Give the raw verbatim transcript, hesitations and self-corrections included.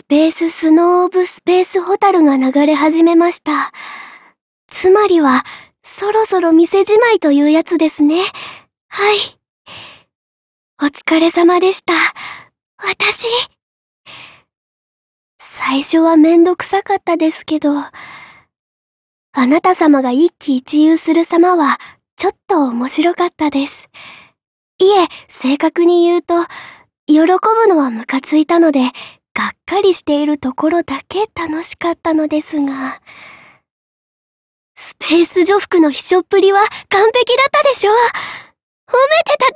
スペーススノーオブスペースホタルが流れ始めました。つまりは、そろそろ店じまいというやつですね。はい。お疲れ様でした。私。最初はめんどくさかったですけど、あなた様が一喜一憂する様は、ちょっと面白かったです。いえ、正確に言うと、喜ぶのはムカついたので、がっかりしているところだけ楽しかったのですが、スペース女服の秘書っぷりは完璧だったでしょ。褒めてた